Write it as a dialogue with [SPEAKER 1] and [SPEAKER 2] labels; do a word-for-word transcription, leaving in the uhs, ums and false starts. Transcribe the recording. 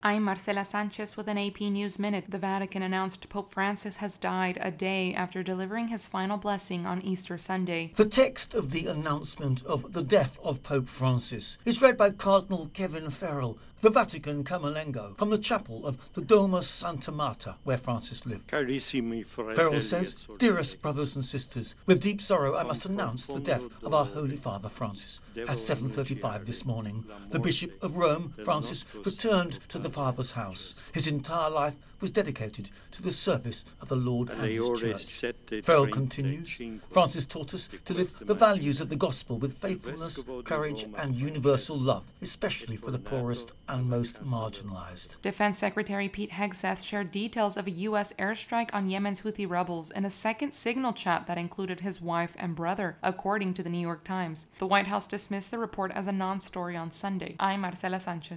[SPEAKER 1] I'm Marcela Sanchez with an A P News Minute. The Vatican announced Pope Francis has died a day after delivering his final blessing on Easter Sunday.
[SPEAKER 2] The text of the announcement of the death of Pope Francis is read by Cardinal Kevin Farrell, the Vatican Camerlengo, from the chapel of the Domus Santa Marta, where Francis lived. Farrell says, "Dearest brothers and sisters, with deep sorrow I must announce the death of our Holy Father Francis. At seven thirty-five this morning, the Bishop of Rome, Francis, returned to the Father's house. His entire life was dedicated to the service of the Lord and His Church." Farrell continues, "Francis taught us to live the values of the Gospel with faithfulness, courage and universal love, especially for the poorest and most marginalized."
[SPEAKER 1] Defense Secretary Pete Hegseth shared details of a U S airstrike on Yemen's Houthi rebels in a second signal chat that included his wife and brother, according to the New York Times. The White House dismissed the report as a non-story on Sunday. I'm Marcela Sanchez.